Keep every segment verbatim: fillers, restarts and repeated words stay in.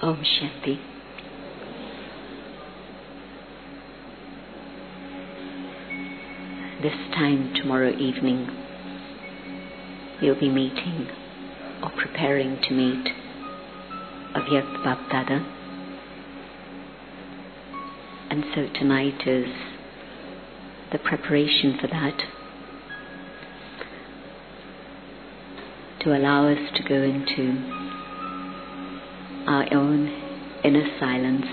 Om Shanti. This time tomorrow evening, we'll be meeting or preparing to meet Avyakt Bapdada. And so tonight is the preparation for that, to allow us to go into our own inner silence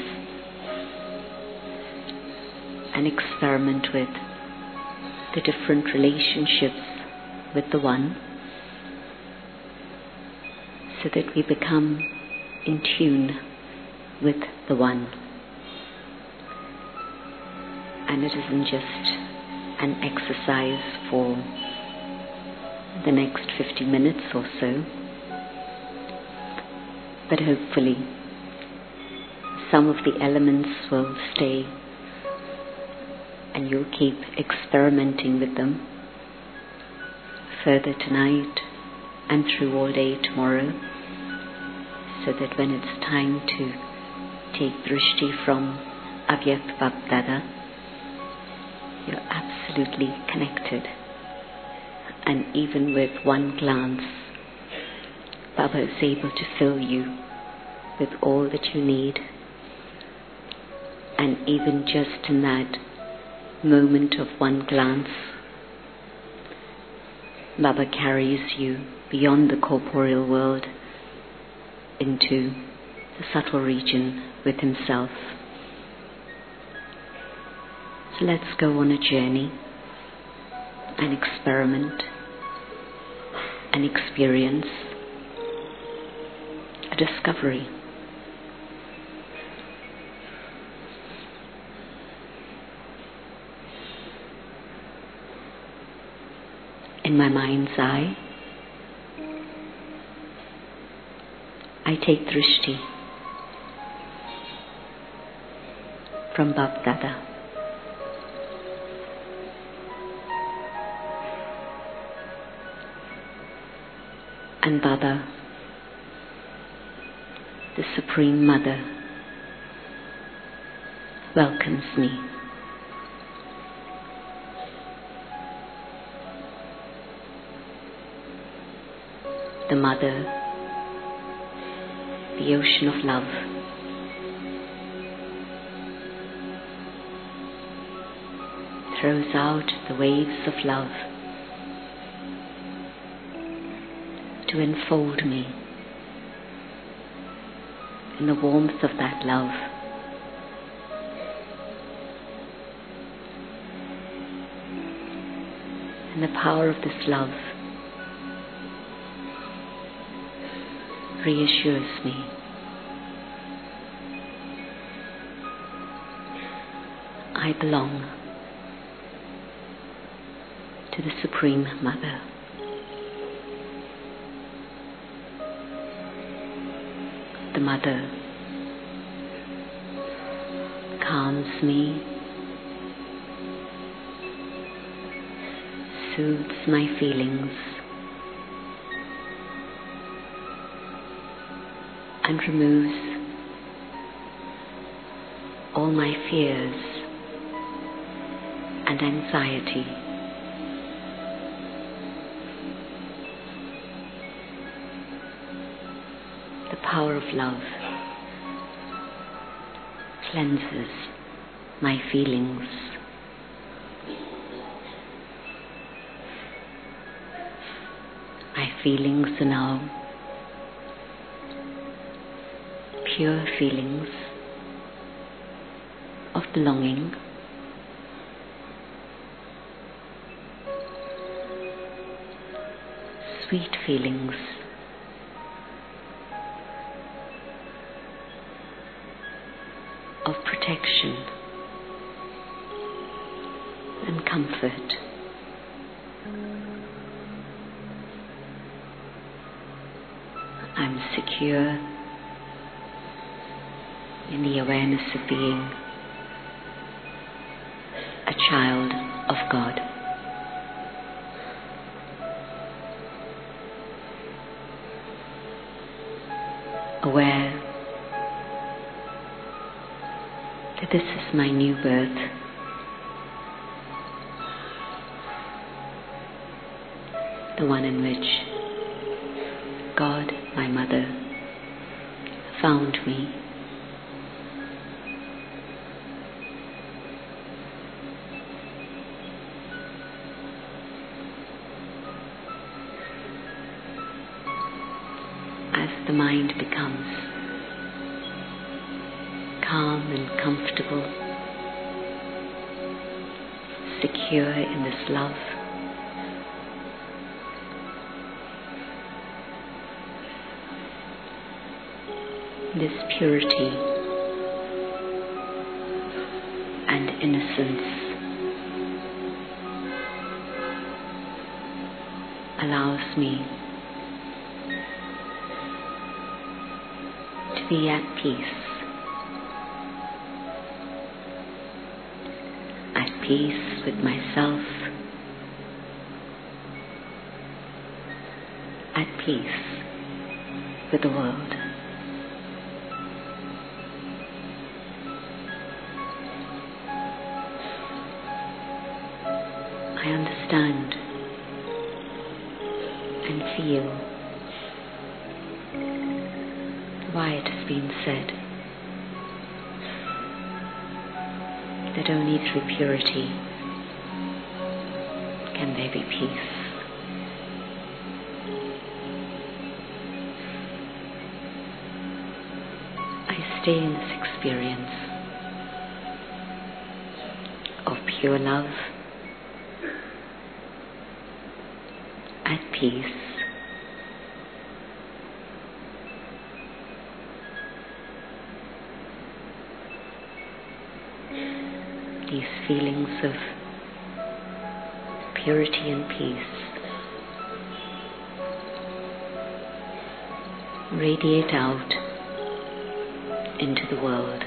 and experiment with the different relationships with the One, so that we become in tune with the One. And it isn't just an exercise for the next fifty minutes or so, but hopefully some of the elements will stay and you'll keep experimenting with them further tonight and through all day tomorrow, so that when it's time to take drishti from Avyakt Bapdada, you're absolutely connected. And even with one glance, Baba is able to fill you with all that you need. And even just in that moment of one glance, Baba carries you beyond the corporeal world into the subtle region with himself. So let's go on a journey and experiment and experience a discovery. In my mind's eye, I take drishti from Bapdada. And Baba, the Supreme Mother, welcomes me. The Mother, the ocean of love, throws out the waves of love to enfold me in the warmth of that love. And the power of this love reassures me. I belong to the Supreme Mother. The Mother calms me, soothes my feelings, and removes all my fears and anxiety. The power of love cleanses my feelings. My feelings are now pure feelings of belonging, sweet feelings of protection and comfort. I'm secure in the awareness of being a child of God. Aware that this is my new birth. The one in which God, my mother, found me. As the mind becomes calm and comfortable, secure in this love, this purity and innocence allows me to be at peace, at peace with myself, at peace with the world. I understand and feel why it has been said that only through purity can there be peace. I stay in this experience of pure love, at peace, these feelings of purity and peace radiate out into the world.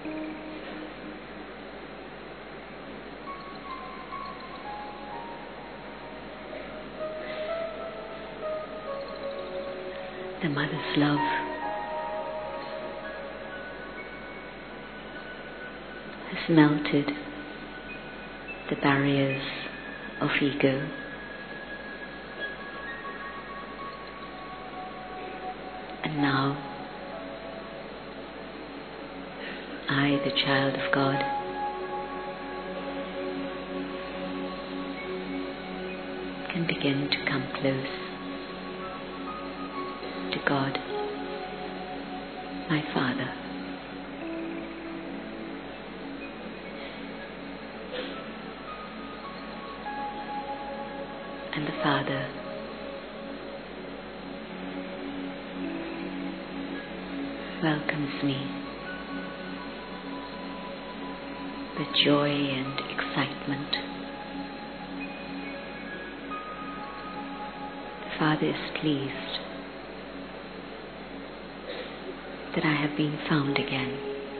The mother's love has melted the barriers of ego. And now, I, the child of God, can begin to come close to God, my Father. And the Father welcomes me with joy and excitement. The Father is pleased that I have been found again.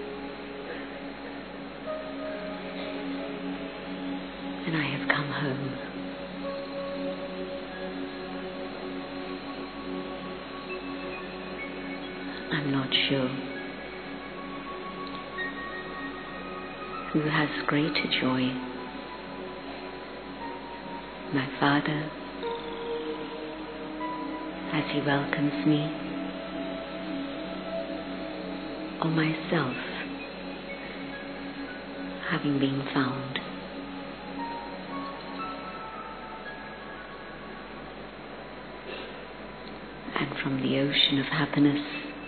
And I have come home. I'm not sure who has greater joy, my Father as He welcomes me, or myself having been found. And from the ocean of happiness,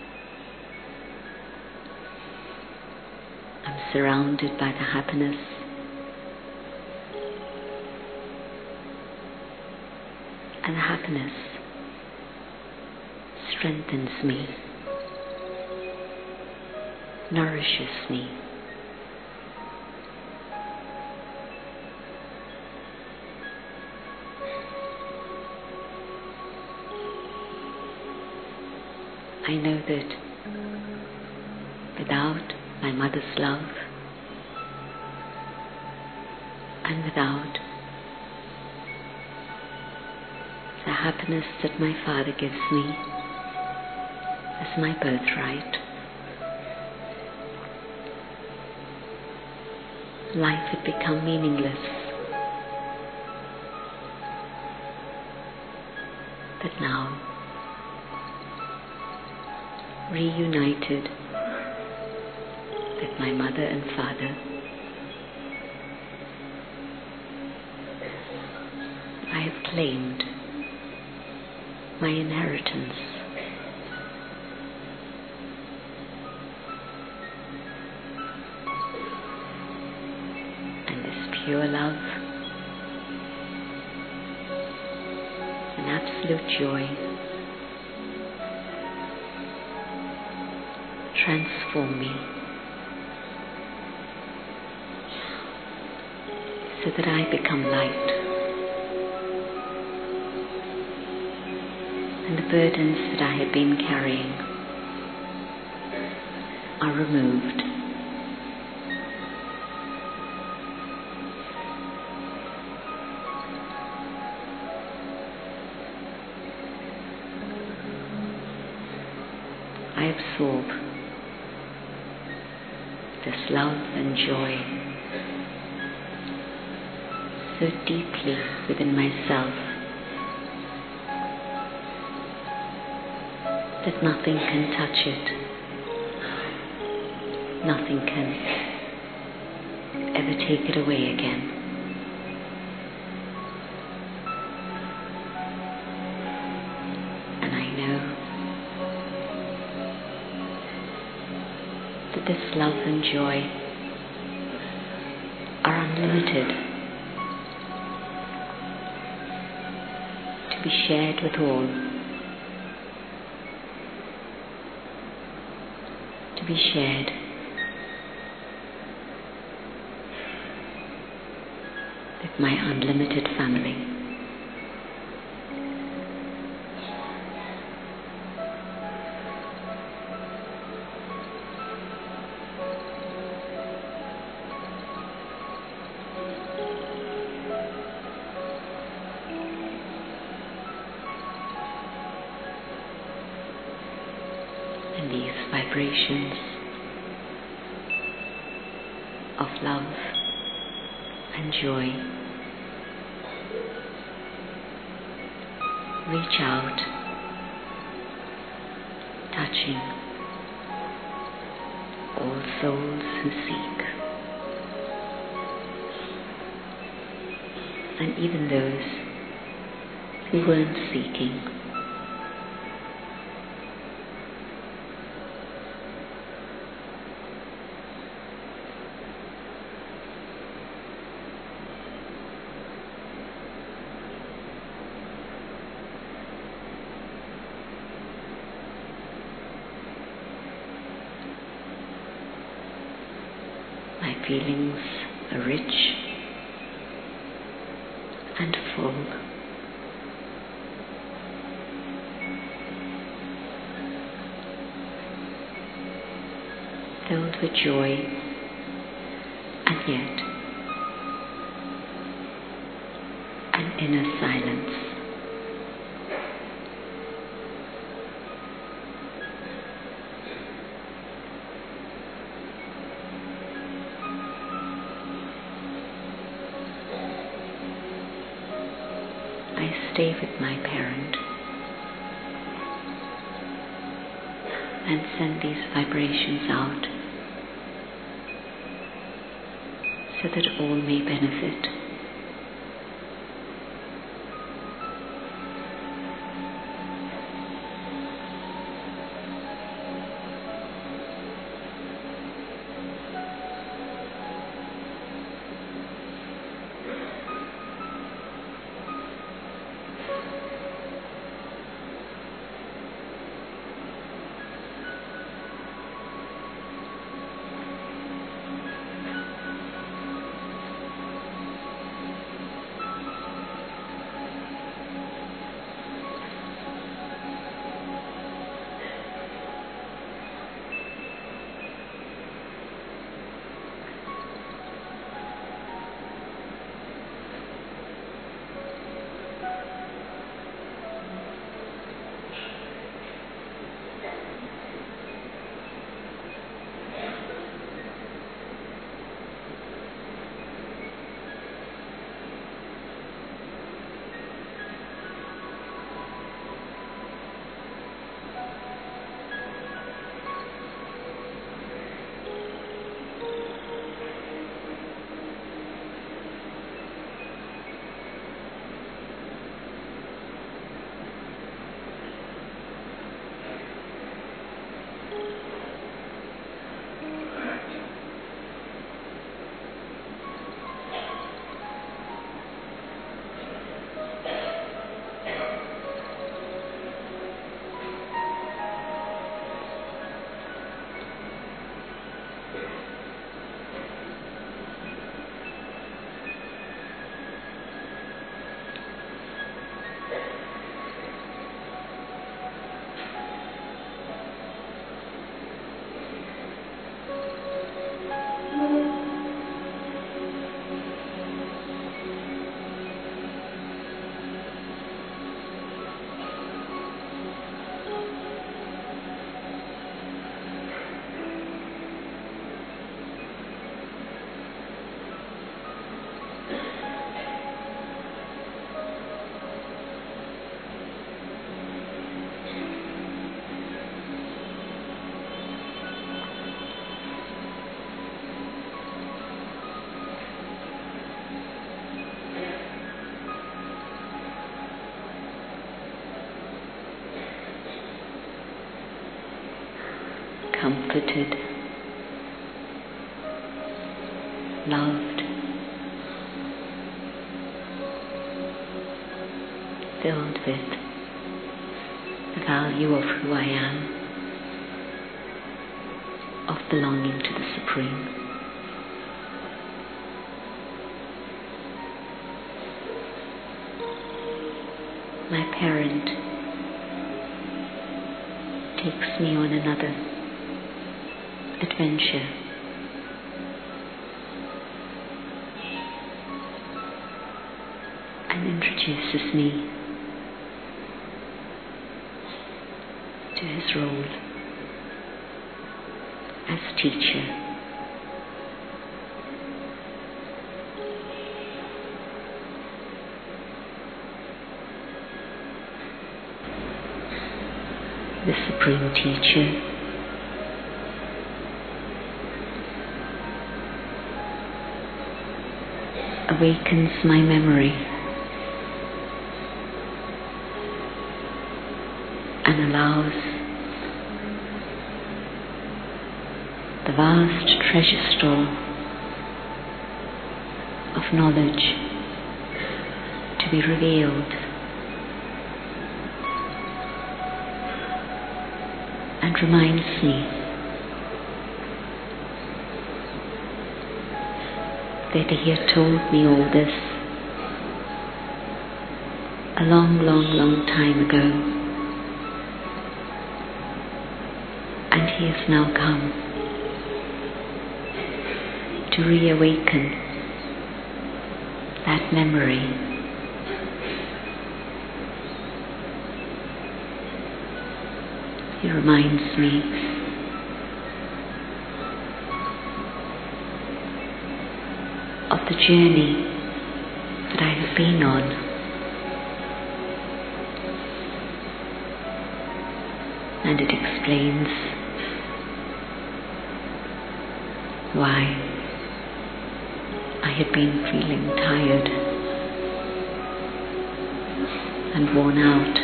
I'm surrounded by the happiness and the happiness strengthens me, nourishes me. I know that without my mother's love and without the happiness that my Father gives me as my birthright, life would become meaningless. But now, reunited with my mother and father, I have claimed my inheritance. And this pure love and absolute joy transform me so that I become light, and the burdens that I have been carrying are removed. I absorb this love and joy so deeply within myself that nothing can touch it, nothing can ever take it away again. And I know that this love and joy are unlimited, to be shared with all, to be shared with my unlimited family. vibrations of love and joy reach out, touching all souls who seek, and even those who weren't seeking. My feelings are rich and full. Filled with joy, and yet an inner silence. I stay with my parent and send these vibrations out so that all may benefit. Comforted, loved, filled with the value of who I am, of belonging to the Supreme. My parent takes me on another adventure. And introduces me to his role as teacher. The Supreme Teacher awakens my memory and allows the vast treasure store of knowledge to be revealed and reminds me that He had told me all this a long, long, long time ago, and He has now come to reawaken that memory. He reminds me of the journey that I have been on, and it explains why I had been feeling tired and worn out.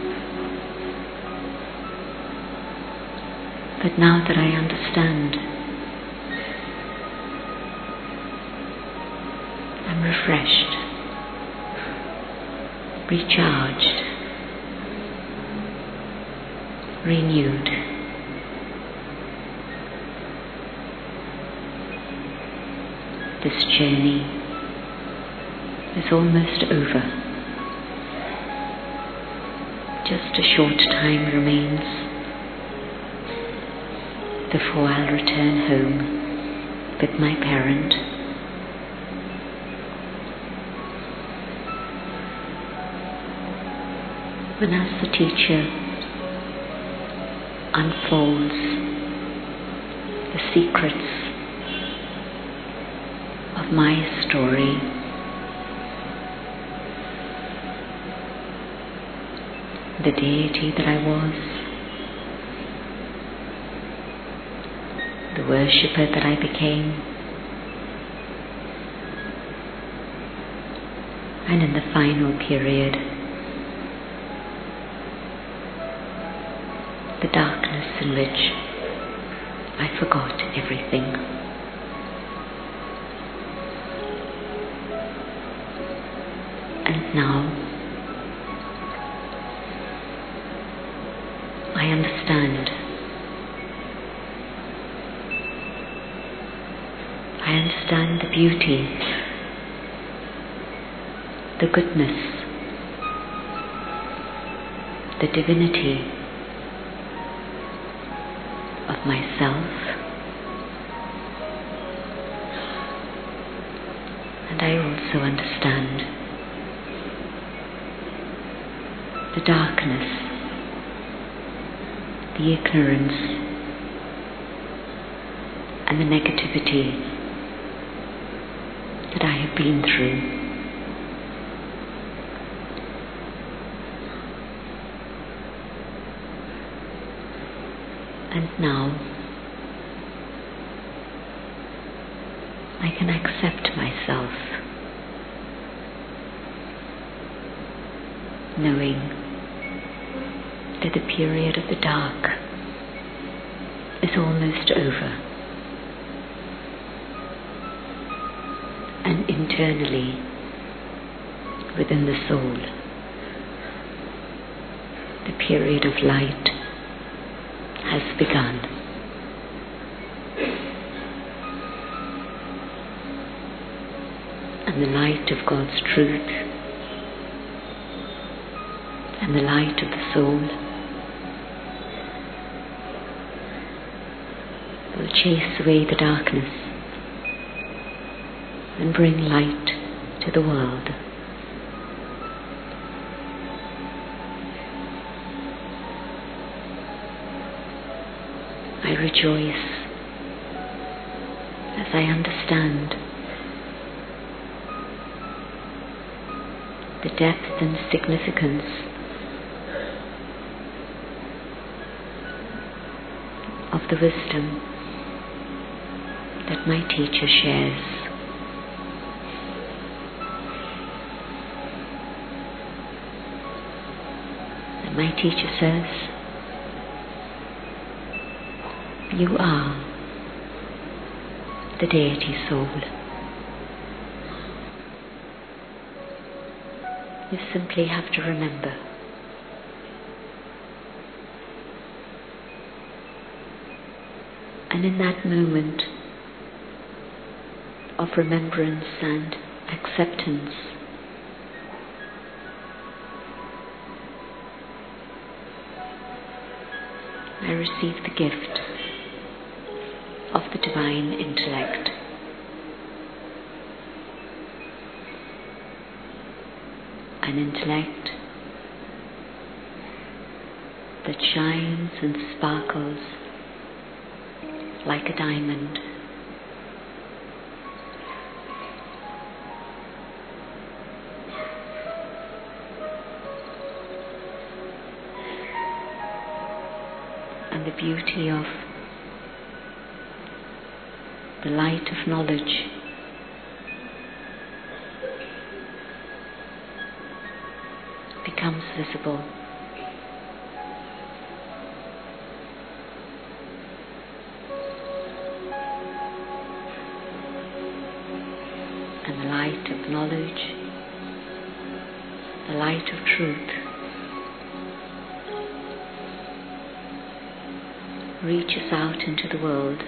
But now that I understand, I'm refreshed, recharged, renewed. This journey is almost over. Just a short time remains before I'll return home with my parent. When as the teacher unfolds the secrets of my story, the deity that I was, the worshipper that I became, and in the final period, the darkness in which I forgot everything. And now I understand. I understand the beauty, the goodness, the divinity of myself, and I also understand the darkness, the ignorance, and the negativity that I have been through. And now I can accept myself, knowing that the period of the dark is almost over, and internally within the soul, the period of light has begun. And the light of God's truth and the light of the soul will chase away the darkness and bring light to the world. I rejoice as I understand the depth and significance of the wisdom that my teacher shares. And my teacher says, you are the deity soul. You simply have to remember. And in that moment of remembrance and acceptance, I receive the gift of the divine intellect. An intellect that shines and sparkles like a diamond. And the beauty of the light of knowledge becomes visible. And the light of knowledge, the light of truth, reaches out into the world.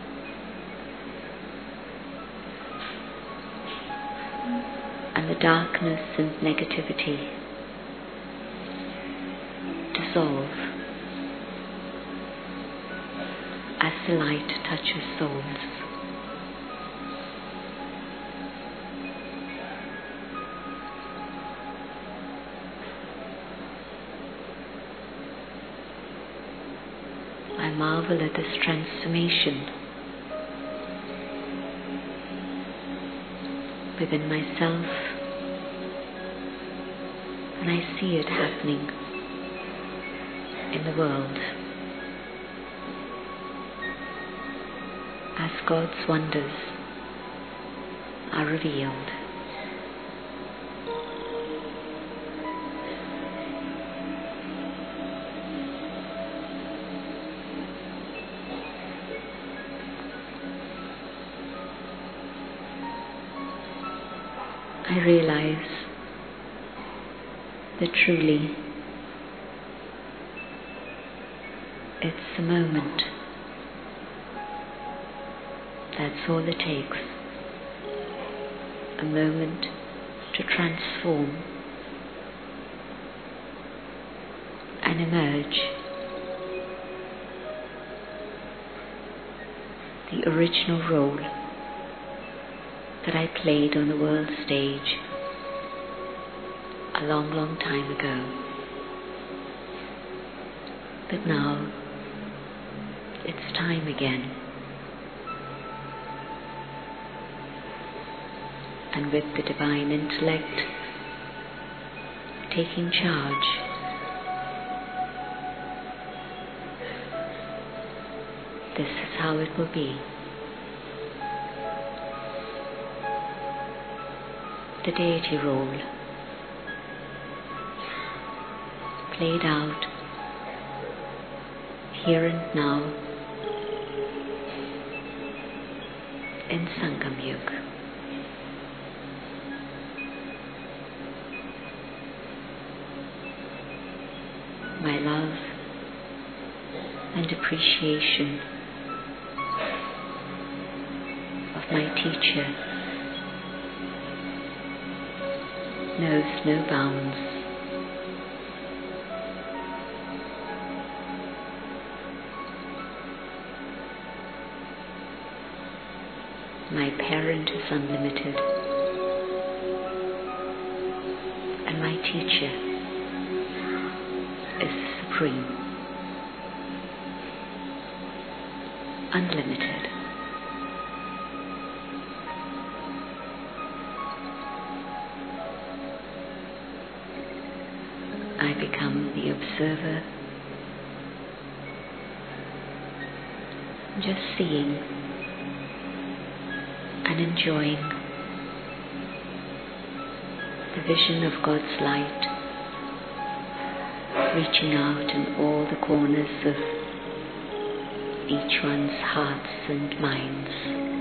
And the darkness and negativity dissolve as the light touches souls. I marvel at this transformation within myself, and I see it happening in the world as God's wonders are revealed. I realize that truly it's a moment. That's all it takes. A moment to transform and emerge the original role that I played on the world stage a long, long time ago. But now it's time again. And with the divine intellect taking charge, this is how it will be. The deity role played out here and now in Sangam Yuga. My love and appreciation of my teacher knows no bounds. My parent is unlimited, and my teacher is supreme, unlimited, I become the observer, just seeing and enjoying the vision of God's light reaching out in all the corners of each one's hearts and minds.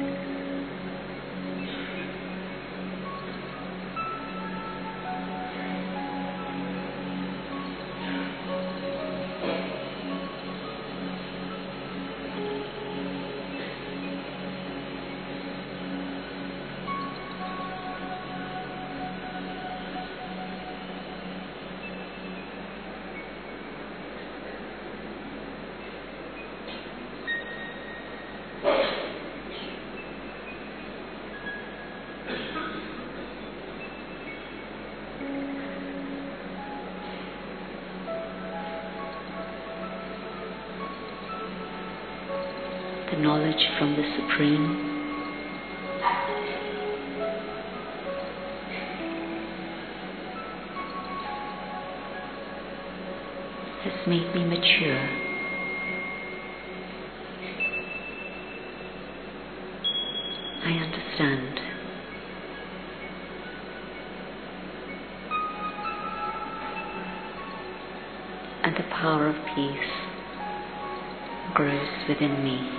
The knowledge from the Supreme has made me mature. I understand. And the power of peace grows within me.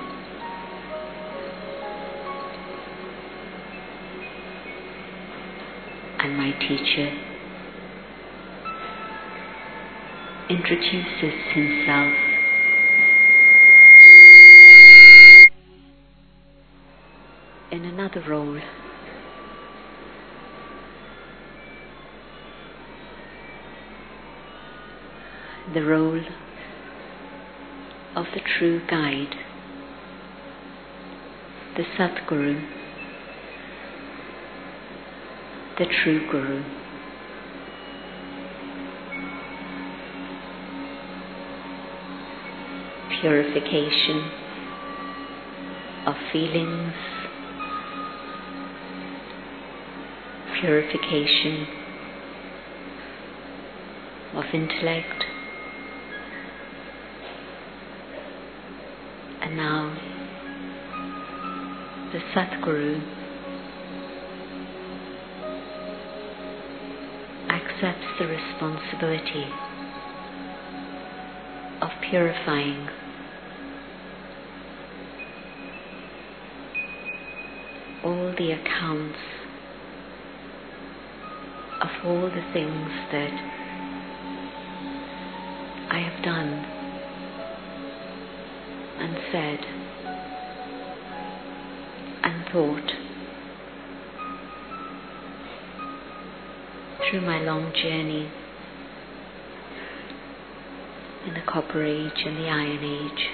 And my teacher introduces himself in another role. The role of the true guide, the Satguru, the true Guru. Purification of feelings, purification of intellect, and now the Satguru accepts the responsibility of purifying all the accounts of all the things that I have done and said and thought through my long journey in the Copper Age and the Iron Age.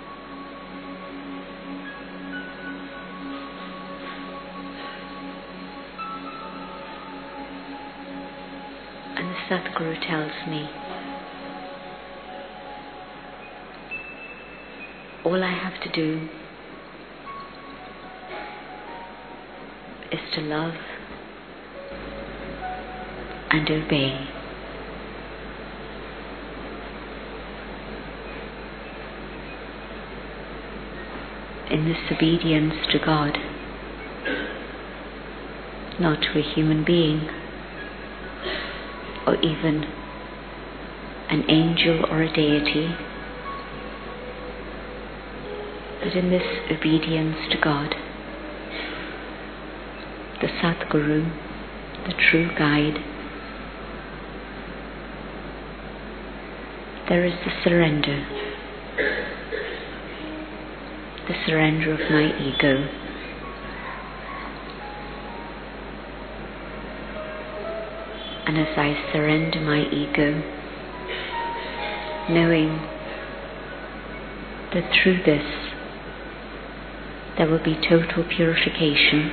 And the Satguru tells me all I have to do is to love and obey. In this obedience to God, not to a human being or even an angel or a deity, but in this obedience to God, the Satguru, the true guide, there is the surrender, the surrender of my ego. And as I surrender my ego, knowing that through this there will be total purification,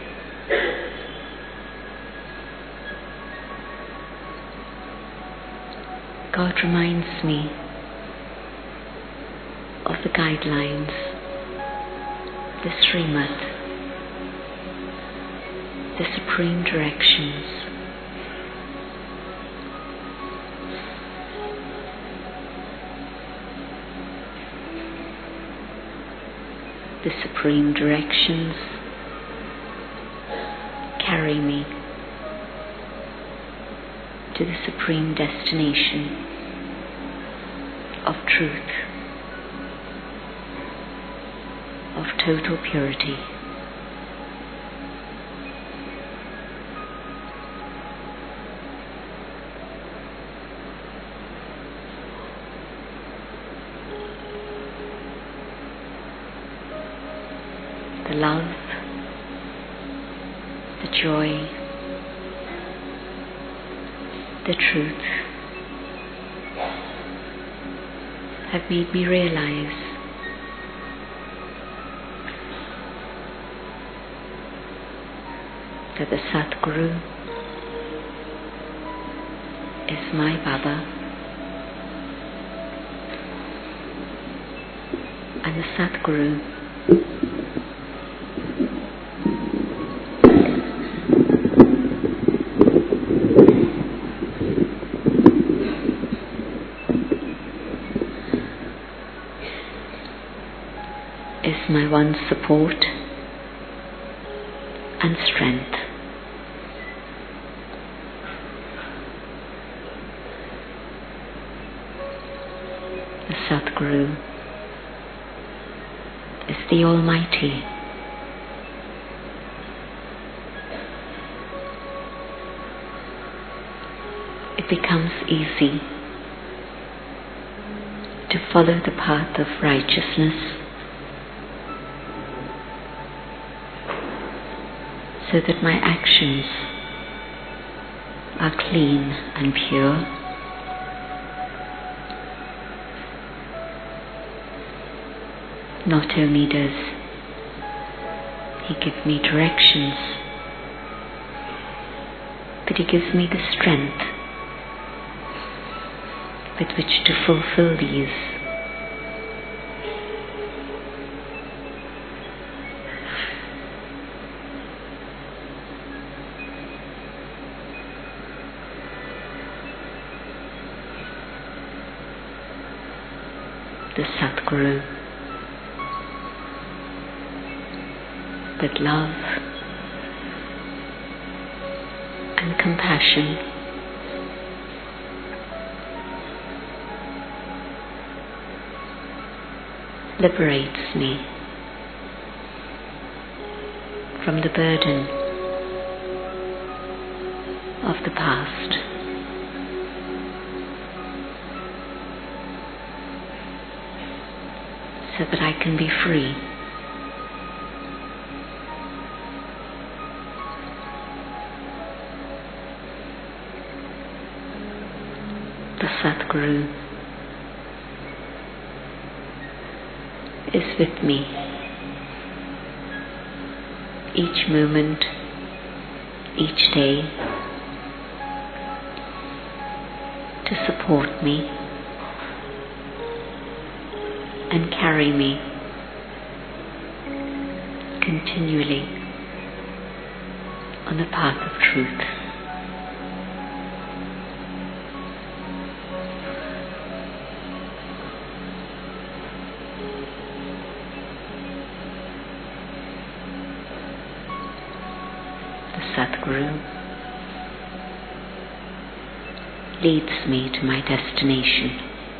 God reminds me of the guidelines, the Srimad, the supreme directions, the supreme directions carry me to the supreme destination of truth, of total purity. The love, the joy, the truth have made me realize that the Satguru is my Baba, and the Satguru is my one support and strength. The Satguru is the Almighty. It becomes easy to follow the path of righteousness, so that my actions are clean and pure. Not only does He give me directions, but He gives me the strength with which to fulfill these. The Satguru, with love and compassion, liberates me from the burden of the past. So that I can be free. The Satguru is with me each moment, each day, to support me and carry me continually on the path of truth. The Satguru leads me to my destination.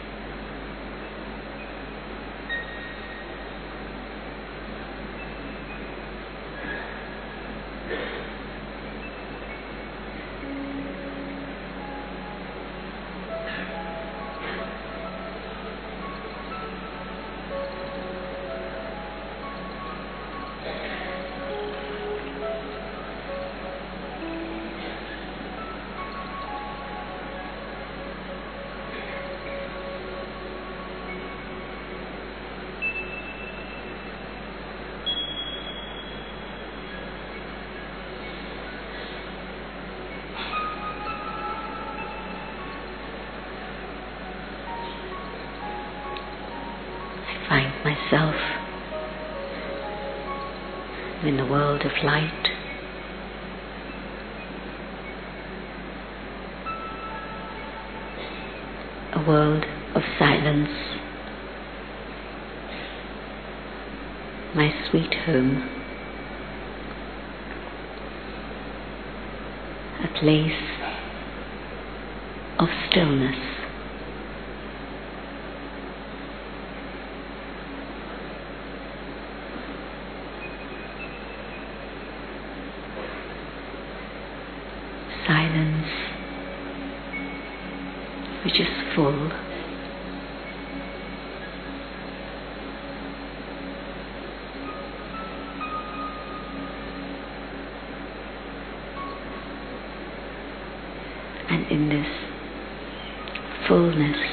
Find myself in the world of light, a world of silence, my sweet home, a place of stillness. Silence which is full, and in this fullness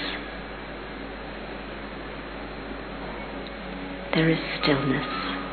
there is stillness.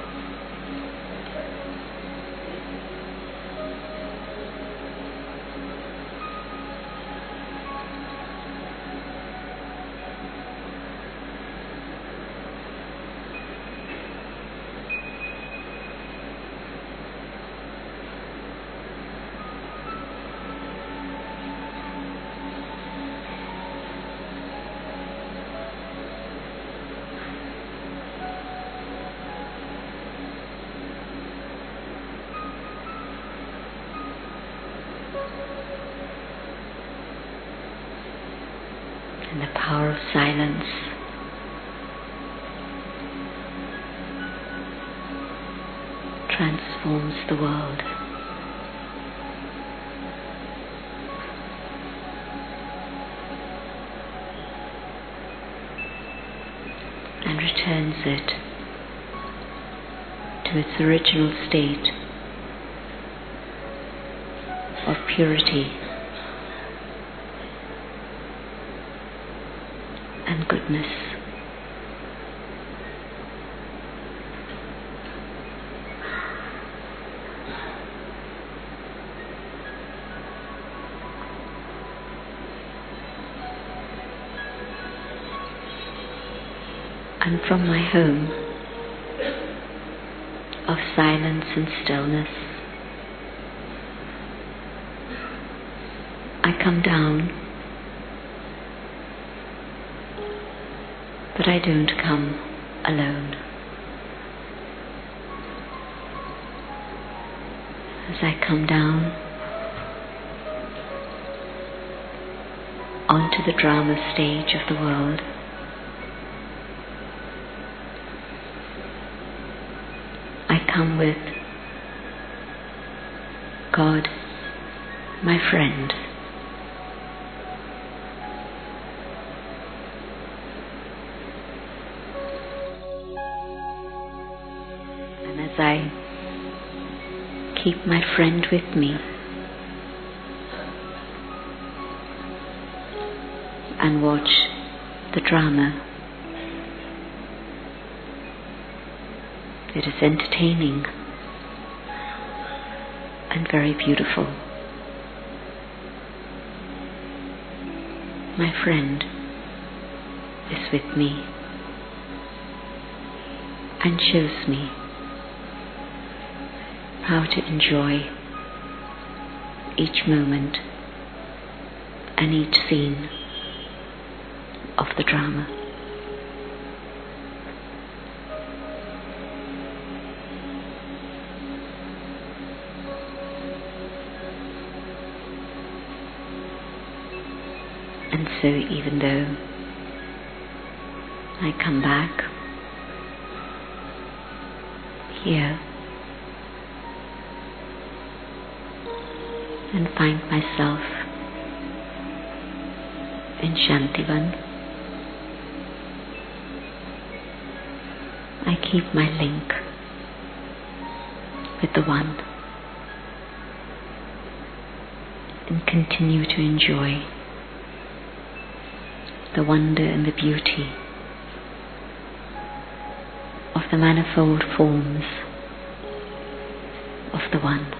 And the power of silence transforms the world. And returns it to its original state of purity and goodness. And from my home of silence and stillness, I come down, but I don't come alone. As I come down onto the drama stage of the world, I come with God, my friend. And as I keep my friend with me and watch the drama, it is entertaining and very beautiful. My friend is with me and shows me how to enjoy each moment and each scene of the drama. And so even though I come back here and find myself in Shantivan, I keep my link with the One and continue to enjoy the wonder and the beauty of the manifold forms of the One.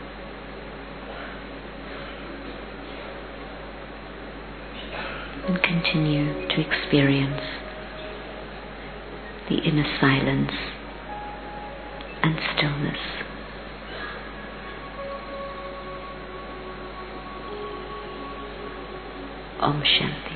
And continue to experience the inner silence and stillness. Om Shanti.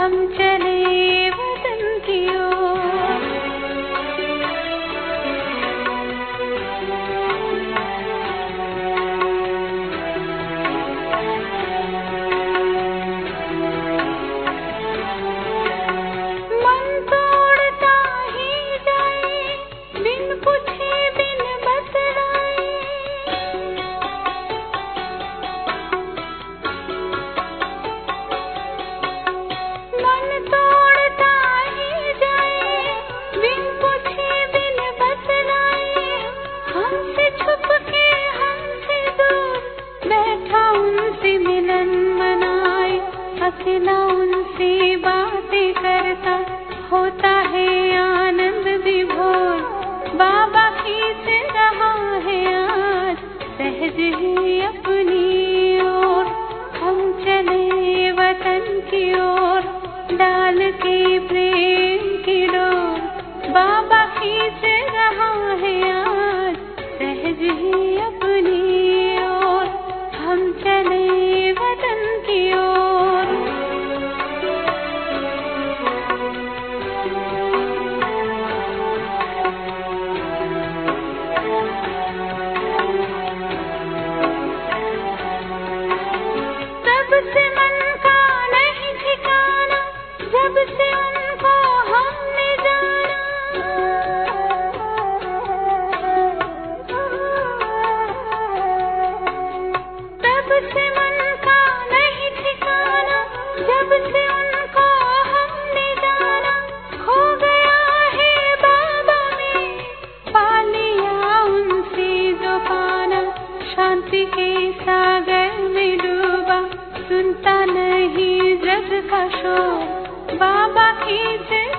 हम चले वतन की ओर। मन तोड़ता ही जाए बिन पूछे बिन बतलाए, मन तोड़ता ही जाए बिन पूछे बिन बतलाए। हमसे छुप के हमसे दूर बैठा उनसे मिलन मनाए, अकेला उनसे बातें करता होता है आनंद विभोर। बाबा खींच रहा है आज सहज ही अपनी ओर। हम चले वतन की ओर डाल के प्रेम की डोर। बाबा खींच रहा है आज सहज ही अपनी ओर। हम चले वतन की ओर। तब से मन का नहीं ठिकाना जब से उनको हमने जाना। तब से मन का नहीं ठिकाना जब से उनको हमने जाना। खो गया है बाबा में पा लिया उनसे जो पाना। शांति के सागर में डूबा सुनता नहीं जग का शोर। बाबा खींच